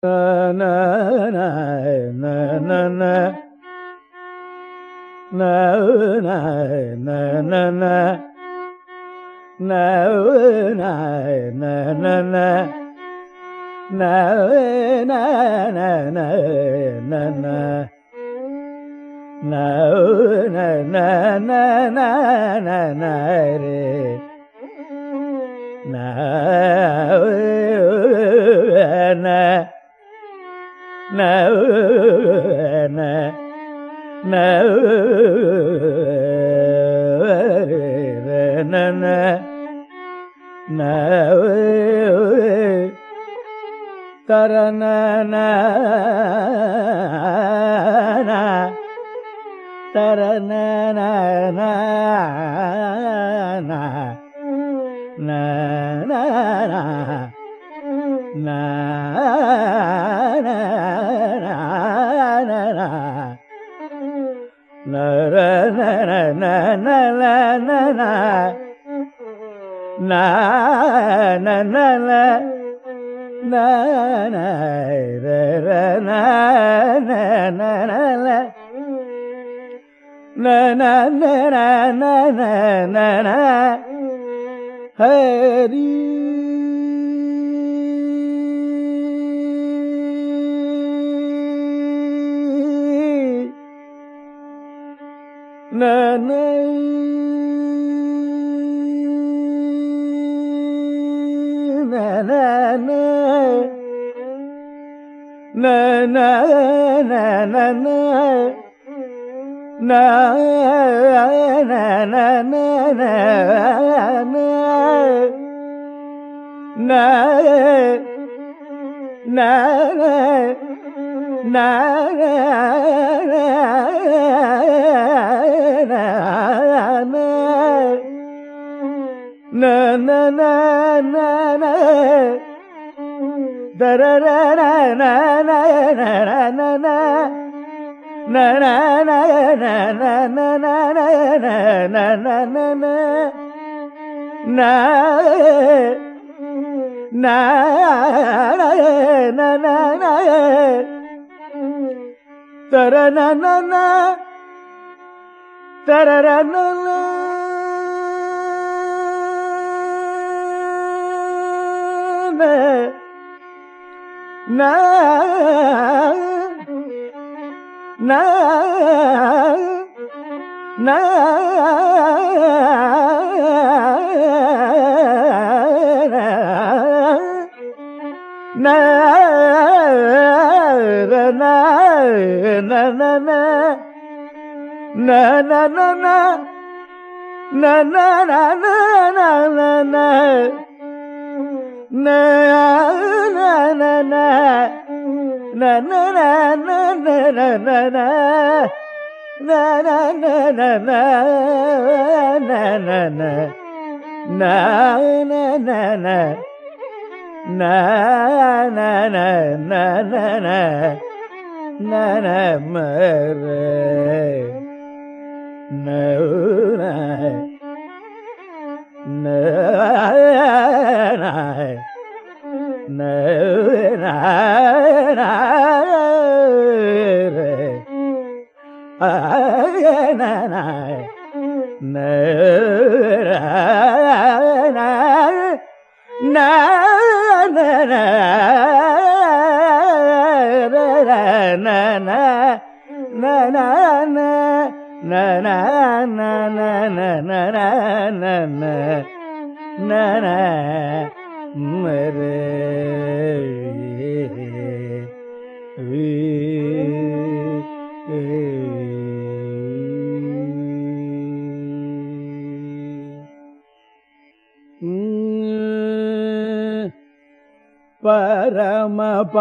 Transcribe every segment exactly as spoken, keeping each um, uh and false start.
பரம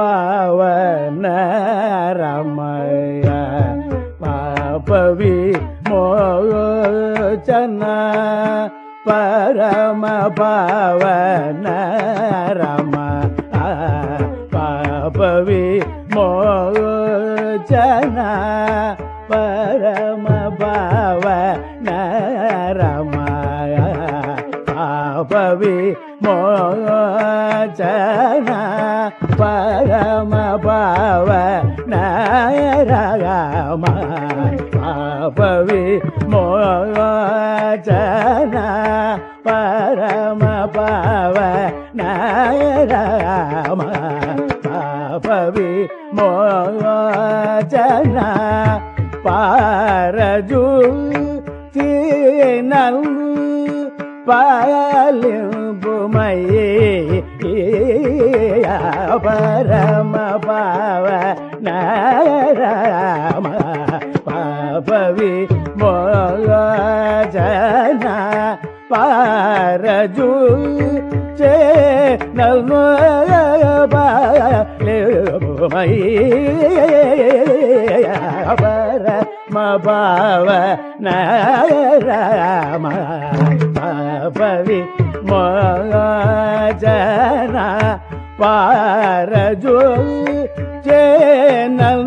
பாவன ரமய பாபவி மோச்சன பரம பாவன ரம பாபவி மோச்சன பரம பாவன ரமய பாபவி மோச்சன பரம பாவன ராம பாபவி மோசன பரம பாவன ராம பாபவி மோசன பாரஜு தீனல் பாலிம்புமையே பரம பாவன ராம பாபவி மோசன பாரஜு சேனல் பாலிம்புமையே பரம பாவன ராம பாபவி மோசன பாரஜு சேனல்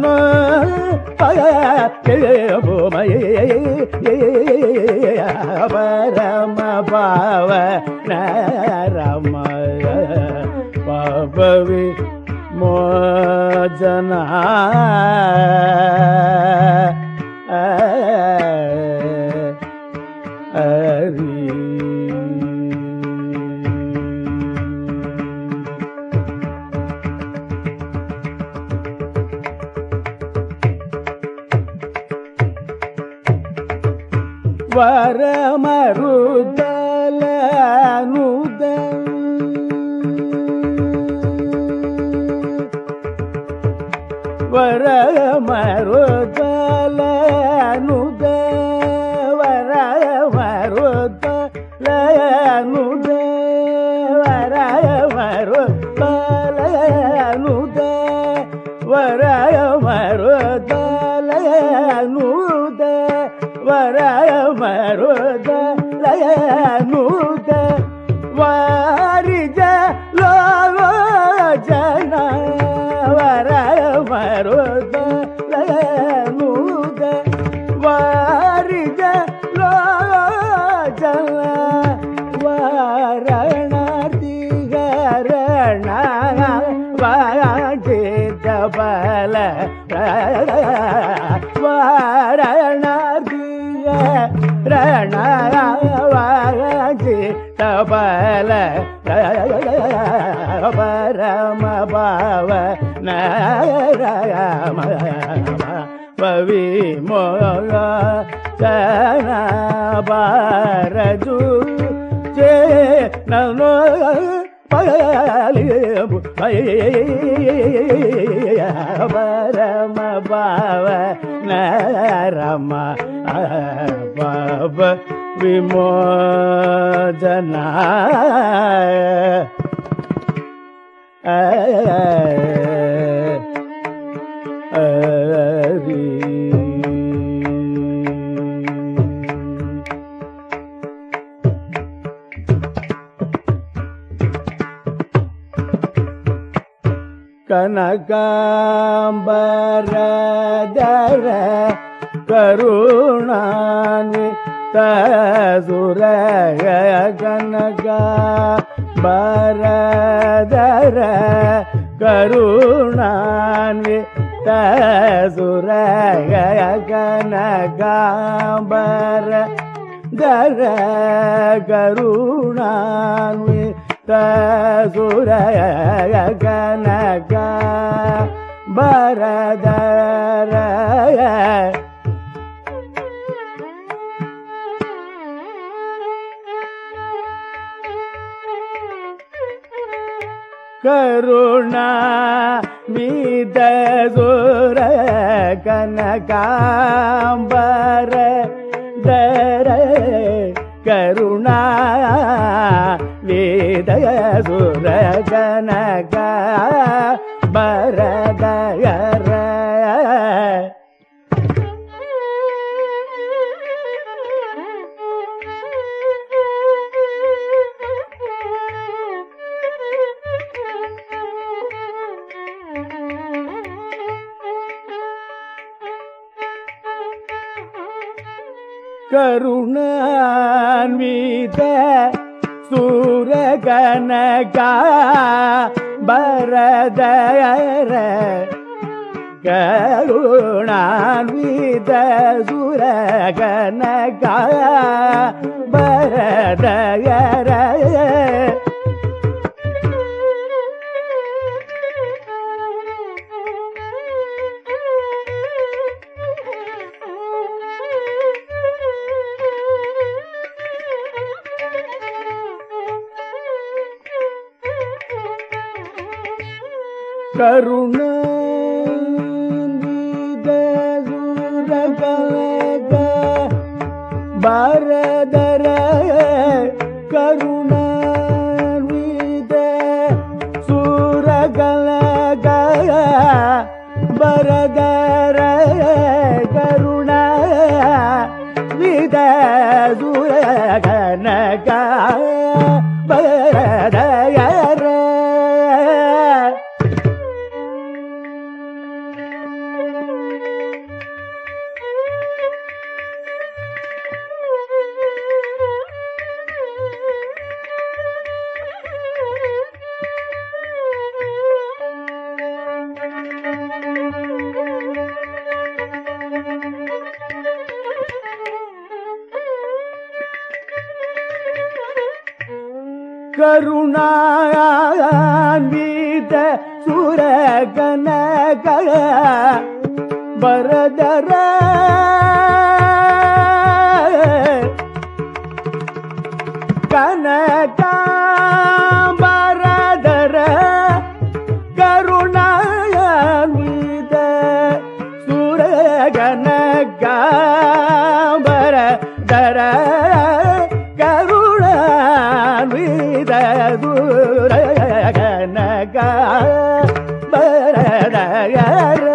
பரம பாவன ராம பாபவி மோசன வரமருதலனுத வரமருதலனுத வரமருதலனுத வரமருதலனுத வரமருதலனுத வரமருதலனுத வாரிஜ லோஜன வரமருதலனுத வாரிஜ லோஜன வாரணாதிகரண வாஜித பல வாரணாதி ரணவாஜி தபல பரம பாவன ராம பவி மோசன பாரஜு சேனல் பரம பாவன ராம பாப விமோசன கனகாம்பரதர கருணான்வித சுரக கனகாம்பரதர கருணான்வித சுரக கனகாம்பரதர கருணான்வித சுரக கனகாம்பரதர கருணா மீத சுர கனகாம்பரதர கருணா வேத சுர கனகாம்பரதர கருணான்வித சூர கனகாம்பரதர பரதர கருணான்வித சுரகனக பரதர கருணாநித சுரகனக பரதர கருணாநித சுரகனக பரதர கருணாநித சுரகனக பரதர கருணான்வித சுரகனக பரதர கனகாம்பரதர கருணான்வித சுரகனக பரதர கருணான்வித சுரகனக பரதர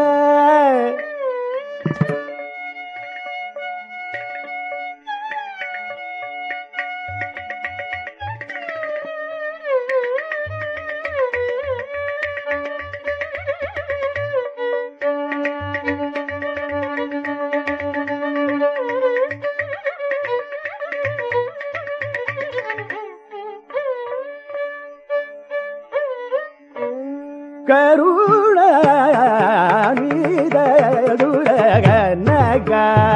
கருணாநித சுரகனக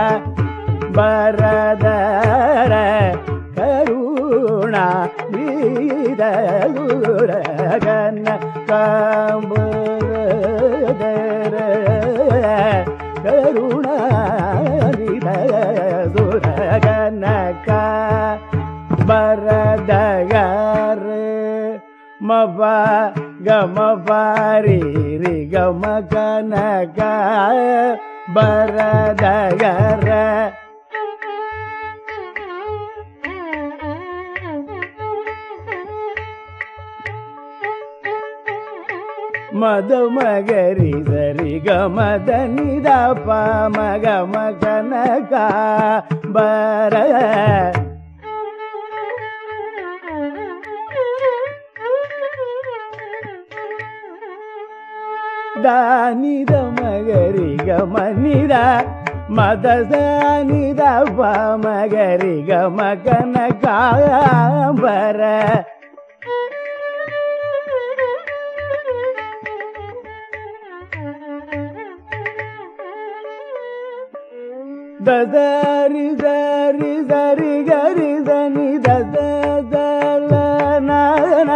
பரதர கருணாநித சுரகனக பரதர கருணாநித சுரகனக பரதர மப கம பாரி ரி கம கனக பரதர மத மகரி சரி கமத நித பமக மகனக பர தானித மகரி கமனித மதசானித பமகரி கமகனகாம்பர ததரி தரி தரி கரி தனி ததலன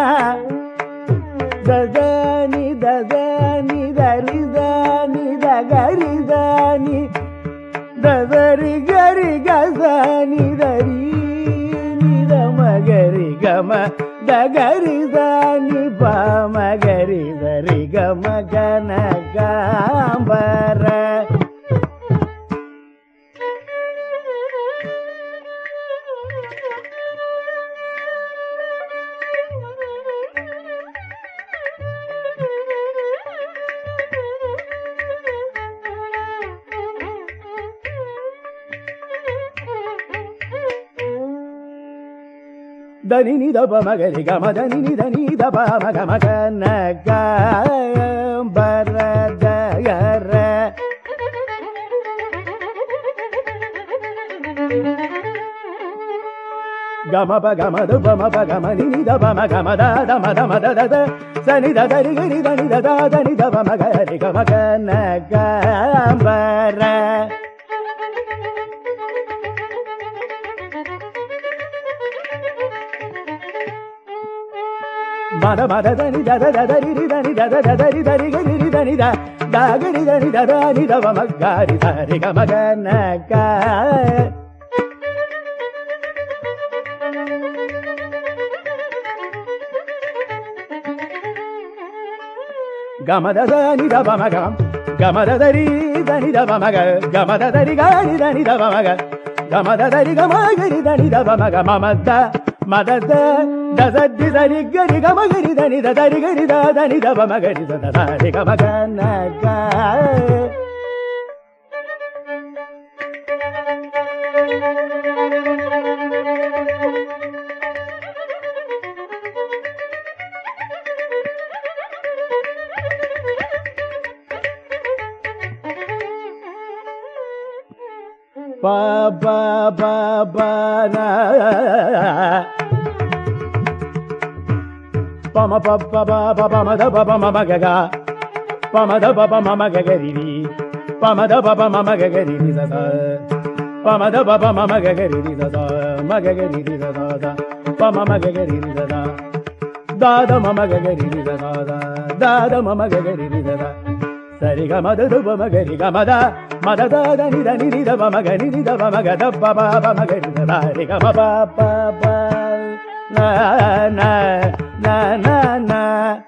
ததனி ததனி தரி தனி தகரி தனி ததரி கரி கசனி தரி நித மகரி கம தகரி தனி பமகரி தரி கம கனகாம்பர దని నిద పమగరి గమ దని నిద నిద పమగ మగనక బరదగర gama pa gama da pa ma pa gama ni ni da pa ma gama da da ma da ma da da da sa ni da da ri ga ri da ni da da da ni da pa ma ga ri ga ma ga na ga ba ra ma da ma da da ni da da da da ri ri da ni da da da da ri da ri ga ri ri da ni da da ga ri da ni da da ni da pa ma ga ri da ri ga ma ga na ga gama da da ni da pa ma ga gama da da ri da ni da pa ma ga gama da da ri ga ri da ni da pa ma ga gama da da ri ga ma ga ri da ni da pa ma ga ma ma da ma da da da da di da ri ga ri ga ma ga ri da ni da da ri ga ri da da ni da pa ma ga ri da da ri ga ma ga na ga pa pa pa pa na pa ma pa pa pa pa pa ma da pa pa ma ma ga ga pa ma da pa pa ma ma ga ga ri ri pa ma da pa pa ma ma ga ga ri ri da da pa ma da pa pa ma ma ga ga ri ri da da ma ga ga ri ri da da da pa ma ma ga ga ri ri da da da da ma ma ga ga ri ri da da da da ma ma ga ga ri ri da da sa ri ga ma da da pa ma ga ri ga ma da ma da da da ni da ni ni da pa ma ga ni ni da pa ma ga da pa pa pa ma ga ri da da ri ga ma pa pa pa na na na na na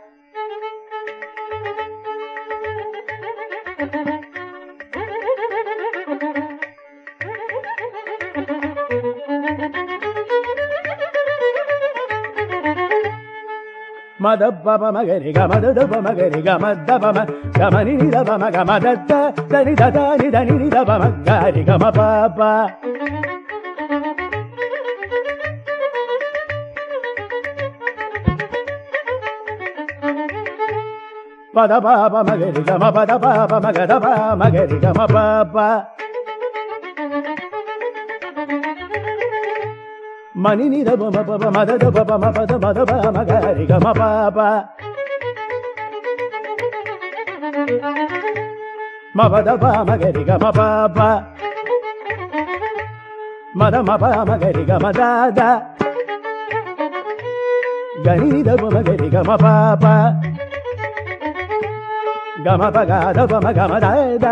ma da pa pa ma ga ri ga ma da da pa ma ga ri ga ma da pa ma ga ma ni ni da pa ma ga ma da da da ni da da ni da ni ni da pa ma ga ri ga ma pa pa pa da pa pa ma ga ri ga ma pa da pa pa ma ga da pa ma ga ri ga ma pa pa ma ni ni da pa ma pa pa ma da da pa pa ma pa da ma da pa ma ga ri ga ma pa pa ma pa da pa ma ga ri ga ma pa pa ma da ma pa ma ga ri ga ma da da ga ni ni da pa ma ga ri ga ma pa pa ga ma pa ga da pa ma ga ma da da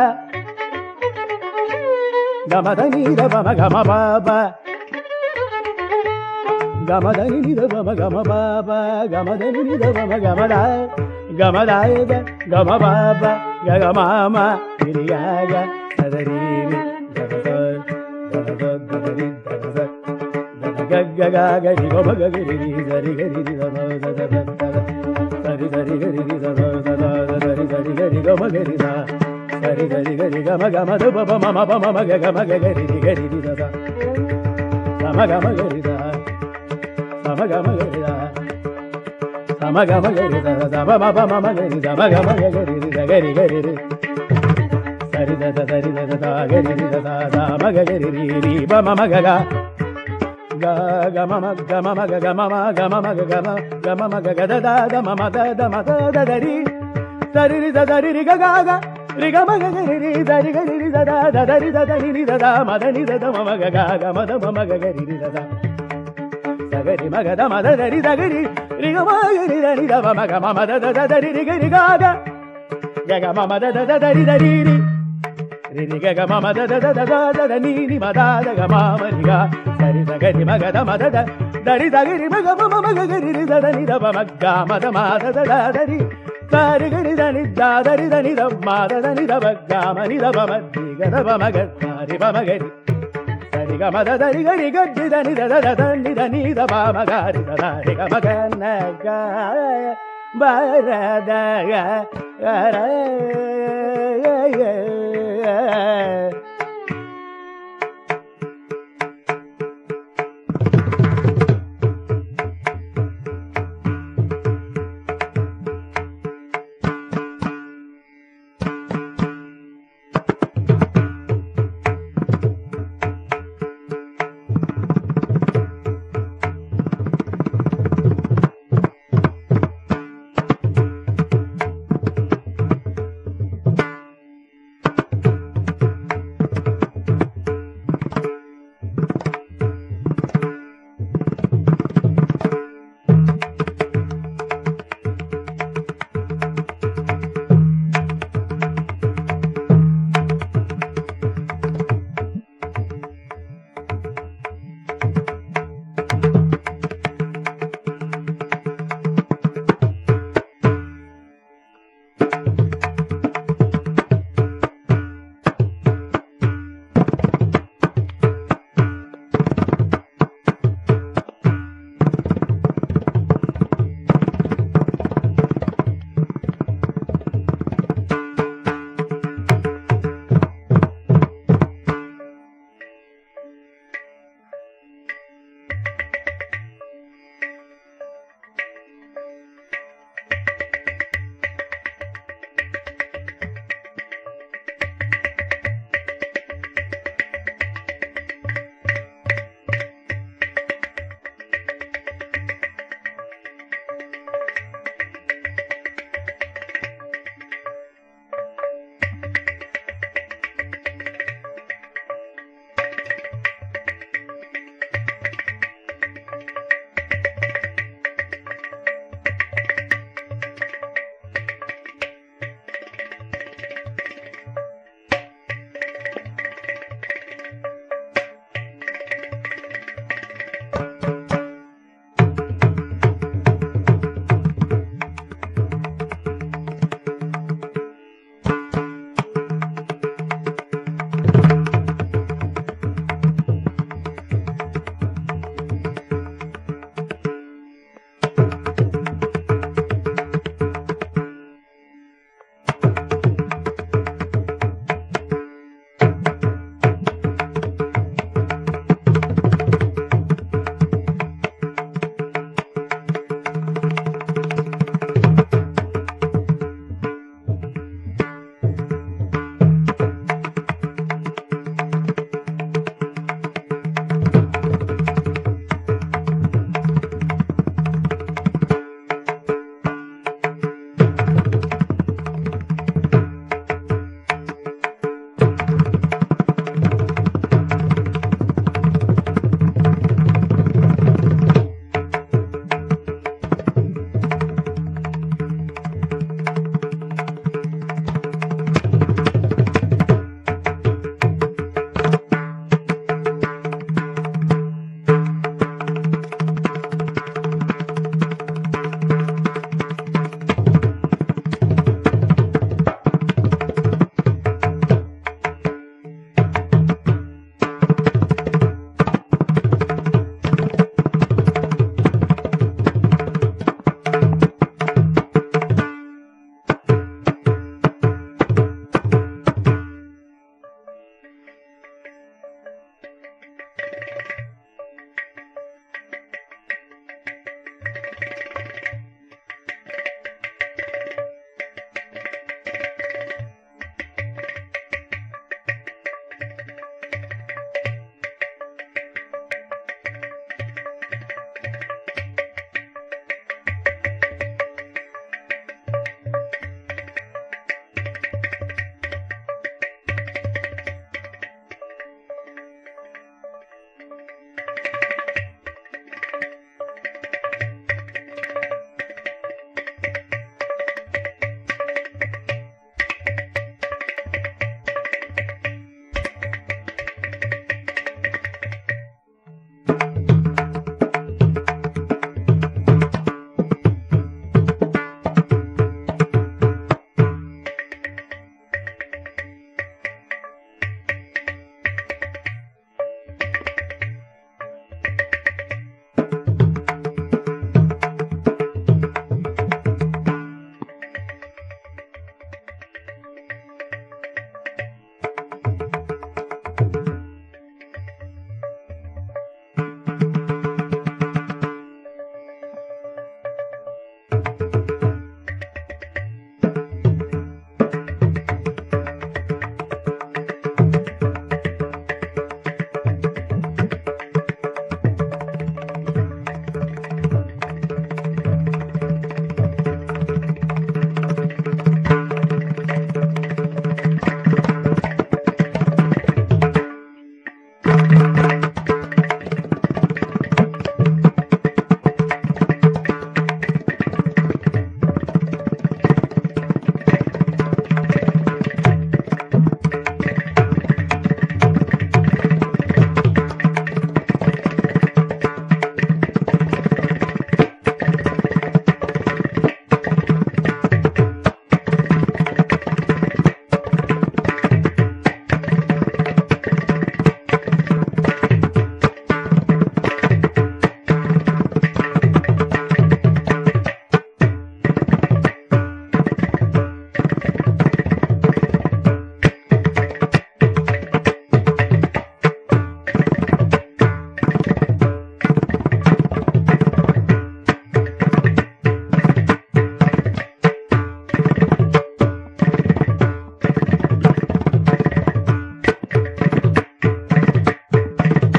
ga ma da ni da pa ma ga ma pa pa ga ma da ni ni da pa ma ga ma pa pa ga ma da ni ni da pa ma ga ma da ga ma da da ga ma pa pa ga ga ma ma ri ri ga ga da da ri ri da da da da da da da da ri da da da da ga ga ga ga ri go ma ga ri ri da ri ga ri ri da da da da da da ri da ri ga ri ri da da da da da ri da ri ga ri go ma ga ri da da ri da ri ga ri ga ma ga ma da pa pa ma ma pa ma ma ga ga ma ga ga ri ri ga ri ri da da da ma ga ma ga ri da ma ga ma ga ri da sa ma ga ma ga ri da da pa ma pa ma ma ga ri da ma ga ma ga ri ri da ga ri ga ri ri sa ri da da da ri da da ga ri ri da da da ma ga ga ri ri ri pa ma ma ga ga ga ga ma ma ga ma ma ga ga ma ma ga ma ma ga ga ma ga ma ma ga ga da da da ma ma da da ma da da da ri da ri ri da da ri ri ga ga ga ri ga ma ga ga ri ri da ri ga ri ri da da da da ri da da ni ni da da ma da ni da da ma ma ga ga ga ma da ma ma ga ga ri ri da da da ga ri ma ga da ma da da ri da ga ri ri ga ma ga ri da ni da ma ma ga ma ma da da da da ri ri ga ri ga ga ga ga ma ma da da da da ri da ri ri ri ri ga ga ma ma da da da da da da ni ni ma da da ga ma ma ri ga da ri da ga ri ma ga da ma da da da ri da ga ri ma ga ma ma ma ga ga ri ri da da ni da ma ma ga ma da ma da da da da ri da ri ga ri da ni da da ri da ni da ma da da ni da ma ga ma ni da ma ma ri ga da ma ma ga da ri ma ma ga ri da ri ga ma da da ri ga ri ga ri da ni da da da da ni da ni da ma ma ga ri da da ri ga ma ga na ga ba ra da ga ra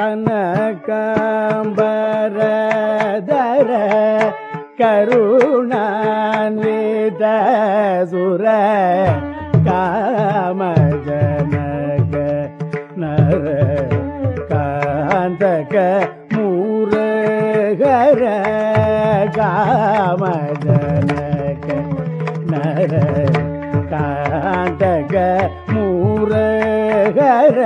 கனகாம்பரதர கருணான்வித சுர காமஜனக நர காந்தக மூரகர காமஜனக நர காந்தக மூரகர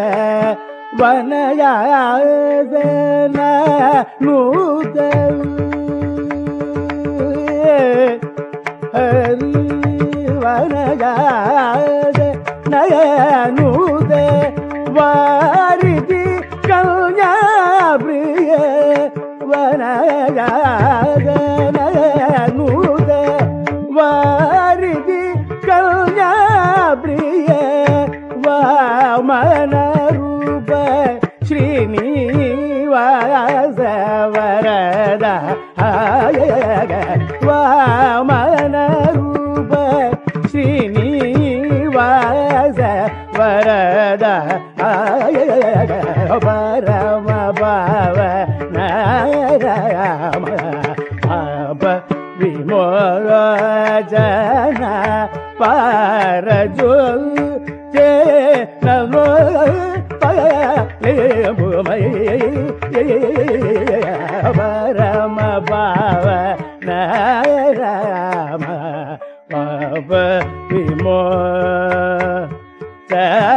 வனயாசன நூத ஹரி வனயாச நயனூத வாரிதி கல்யாபிரிய வனயாச நயனூத வாரிதி கல்யாபிரிய வாமன ஸ்ரீனிவாச வரத வாமன ரூப ஸ்ரீனிவாச வரத பரம பாவ நரம பாப விமோச்சன பரஜுல் பரம பாவ நரம பாப விமோச்சன